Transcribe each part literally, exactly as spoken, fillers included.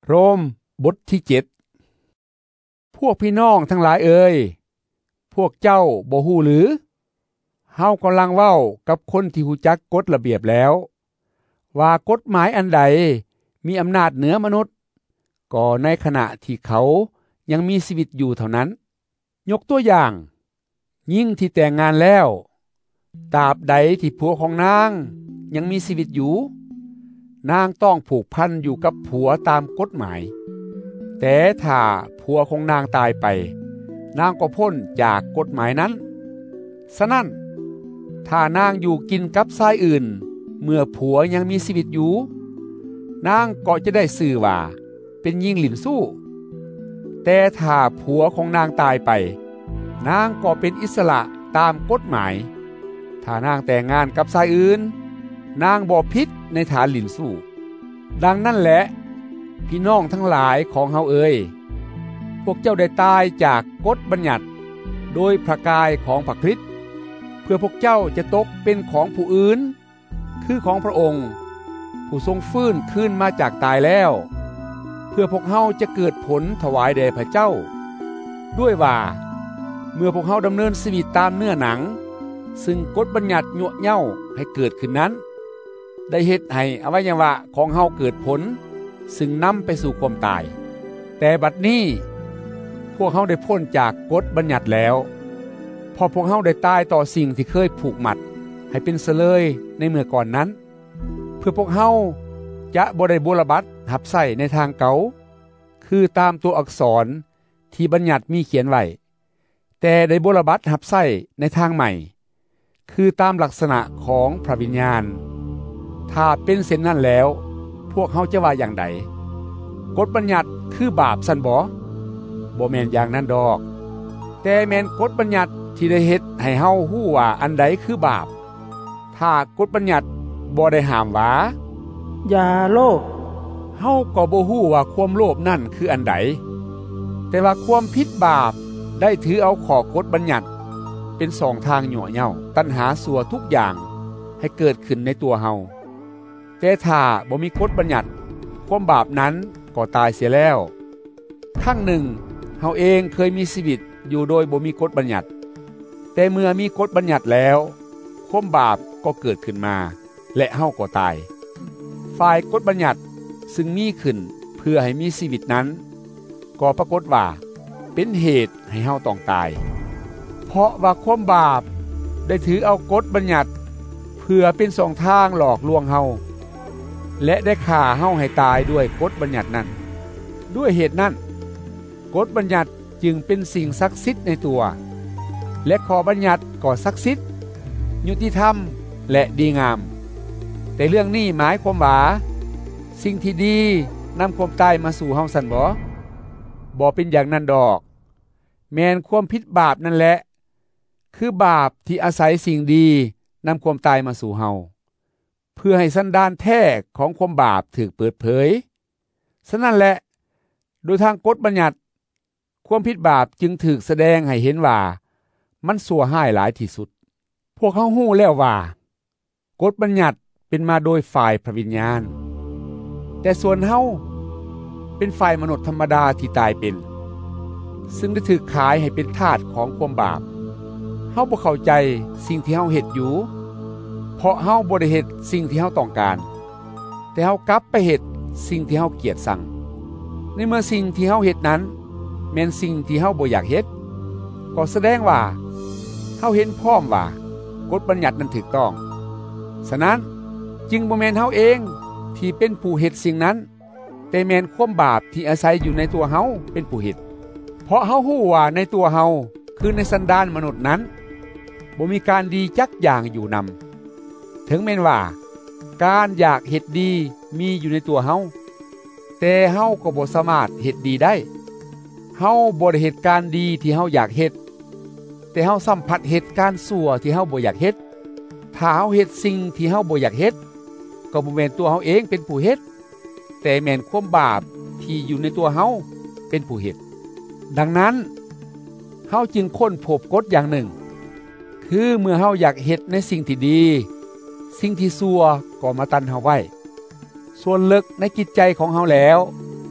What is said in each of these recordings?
โรมบทที่เจ็ดพวกพี่น้องทั้งหลายเอ่ยพวกเจ้าบ่ฮู้หรือเฮากำลังเว้ากับคนที่ฮู้จักกฎระเบียบแล้วว่ากฎหมายอันใดมีอำนาจเหนือมนุษย์ก็ในขณะที่เขายังมีชีวิตอยู่เท่านั้นยกตัวอย่างหญิงที่แต่งงานแล้วตราบใดที่ผัวของนางยังมีชีวิตอยู่นางต้องผูกพันอยู่กับผัวตามกฎหมายแต่ถ้าผัวของนางตายไปนางก็พ้นจากกฎหมายนั้นฉะนั้นถ้านางอยู่กินกับชายอื่นเมื่อผัวยังมีชีวิตอยู่นางก็จะได้ชื่อว่าเป็นหญิงหลินสู้แต่ถ้าผัวของนางตายไปนางก็เป็นอิสระตามกฎหมายถ้านางแต่งงานกับชายอื่นนางบ่ผิดในฐานหลินสู้ดังนั้นแหละพี่น้องทั้งหลายของเฮาเอ่ยพวกเจ้าได้ตายจากกฎบัญญัติโดยพระกายของพระคริสต์เพื่อพวกเจ้าจะตกเป็นของผู้อื่นคือของพระองค์ผู้ทรงฟื้นขึ้นมาจากตายแล้วเพื่อพวกเฮาจะเกิดผลถวายแด่พระเจ้าด้วยว่าเมื่อพวกเฮาดำเนินชีวิตตามเนื้อหนังซึ่งกฎบัญญัติยั่วเย้าให้เกิดขึ้นนั้นได้เฮ็ดให้อวัยวะของเฮาเกิดผลซึ่งนำไปสู่ความตายแต่บัดนี้พวกเฮาได้พ้นจากกฎบัญญัติแล้วพอพวกเฮาได้ตายต่อสิ่งที่เคยผูกมัดให้เป็นเสลยในเมื่อก่อนนั้นเพื่อพวกเฮาจะบ่ได้บุรบัตหับใส่ในทางเก่าคือตามตัวอักษรที่บัญญัติมีเขียนไว้แต่ได้บุรบัตหับใส่ในทางใหม่คือตามลักษณะของพระวิญญาณถ้าเป็นเช่นนั้นแล้วพวกเฮาจะว่าอย่างใดกฎบัญญัติคือบาปซั่นบ่บ่แม่นอย่างนั้นดอกแต่แม่นกฎบัญญัติที่ได้เฮ็ดให้เฮาฮู้ว่าอันใดคือบาปถ้ากฎบัญญัติบ่ได้ห้ามว่าอย่าโลภเฮาก็บ่ฮู้ว่าความโลภนั่นคืออันใดแต่ว่าความผิดบาปได้ถือเอาข้อกฎบัญญัติเป็นสองทางยั่วเย้าตัณหาสัวทุกอย่างให้เกิดขึ้นในตัวเฮาแต่ถ้าบ่มีกฎบัญญัติความบาปนั้นก็ตายเสียแล้วทั้งหนึ่งเฮาเองเคยมีชีวิตอยู่โดยบ่มีกฎบัญญัติแต่เมื่อมีกฎบัญญัติแล้วความบาปก็เกิดขึ้นมาและเฮาก็ตายฝ่ายกฎบัญญัติซึ่งมีขึ้นเพื่อให้มีชีวิตนั้นก็ปรากฏว่าเป็นเหตุให้เฮาต้องตายเพราะว่าความบาปได้ถือเอากฎบัญญัติเพื่อเป็นสองทางหลอกลวงเฮาและได้ฆ่าเฮาให้ตายด้วยกฎบัญญัตินั้นด้วยเหตุนั้นกฎบัญญัติจึงเป็นสิ่งศักดิ์สิทธิ์ในตัวและข้อบัญญัติก็ศักดิ์สิทธิ์ยุติธรรมและดีงามแต่เรื่องนี้หมายความว่าสิ่งที่ดีนำความตายมาสู่เฮาซั่นบ่บ่เป็นอย่างนั้นดอกแม้นความผิดบาปนั่นแหละคือบาปที่อาศัยสิ่งดีนำความตายมาสู่เฮาเพื่อให้สันดานแท้ของความบาปถูกเปิดเผยฉะนั้นแหละโดยทางกฎบัญญัติความผิดบาปจึงถูกแสดงให้เห็นว่ามันชั่วร้ายหลายที่สุดพวกเขาฮู้แล้วว่ากฎบัญญัติเป็นมาโดยฝ่ายพระวิญญาณแต่ส่วนเฮาเป็นฝ่ายมนุษย์ธรรมดาที่ตายเป็นซึ่งได้ถูกขายให้เป็นทาสของความบาปเฮาบ่เข้าใจสิ่งที่เฮาเฮ็ดอยู่เพราะเฮาบ่ได้เฮ็ดสิ่งที่เฮาต้องการแต่เฮากลับไปเฮ็ดสิ่งที่เฮาเกลียดชังในเมื่อสิ่งที่เฮาเฮ็ดนั้นแม่นสิ่งที่เฮาบ่อยากเฮ็ดก็แสดงว่าเฮาเห็นพร้อมว่ากฎบัญญัตินั้นถูกต้องฉะนั้นจึงบ่แม่นเฮาเองที่เป็นผู้เฮ็ดสิ่งนั้นแต่แม่นความบาปที่อาศัยอยู่ในตัวเฮาเป็นผู้เฮ็ดเพราะเฮาฮู้ว่าในตัวเฮาคือในสันดานมนุษย์นั้นบ่มีการดีจักอย่างอยู่นำถึงแม้นว่าการอยากเฮ็ดดีมีอยู่ในตัวเฮาแต่เฮาก็บ่สามารถเฮ็ดดีได้เฮาบ่ได้เฮ็ดการดีที่เฮาอยากเฮ็ดแต่เฮาสัมผัสเฮ็ดการชั่วที่เฮาบ่อยากเฮ็ดถ้าเฮาเฮ็ดสิ่งที่เฮาบ่อยากเฮ็ดก็บ่แม่นตัวเฮาเองเป็นผู้เฮ็ดแต่แม่นความบาปที่อยู่ในตัวเฮาเป็นผู้เฮ็ดดังนั้นเฮาจึงค้นพบกฎอย่างหนึ่งคือเมื่อเฮาอยากเฮ็ดในสิ่งที่ดีสิ่งที่ชั่วก็มาตันเฮาไว้ส่วนลึกในจิตใจของเฮาแล้ว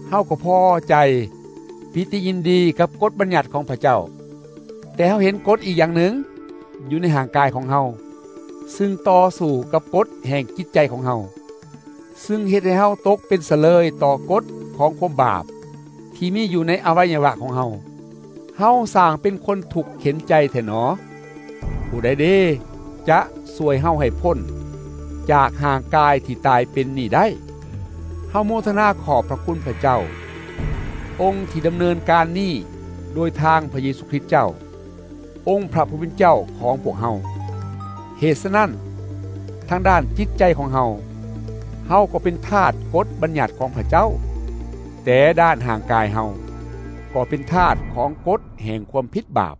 เฮาก็พอใจปิติยินดีกับกฎบัญญัติของพระเจ้าแต่เฮาเห็นกฎอีกอย่างหนึ่งอยู่ในห่างกายของเฮาซึ่งต่อสู้กับกฎแห่งจิตใจของเฮาซึ่งเฮ็ดให้เฮาตกเป็นเสลยต่อกฎของความบาปที่มีอยู่ในอวัยวะของเฮาเฮาสร้างเป็นคนทุกข์เข็นใจแท้หนอผู้ใดเด้จะช่วยเฮาให้พ้นจากห่างกายที่ตายเป็นนี่ได้เฮาโมทนาขอบพระคุณพระเจ้าองค์ที่ดำเนินการนี้โดยทางพระเยซูคริสต์เจ้าองค์พระผู้เป็นเจ้าของพวกเฮาเหตุฉะนั้นทางด้านจิตใจของเฮาเฮาก็เป็นทาสกฎบัญญัติของพระเจ้าแต่ด้านห่างกายเฮาก็เป็นทาสของกฎแห่งความผิดบาป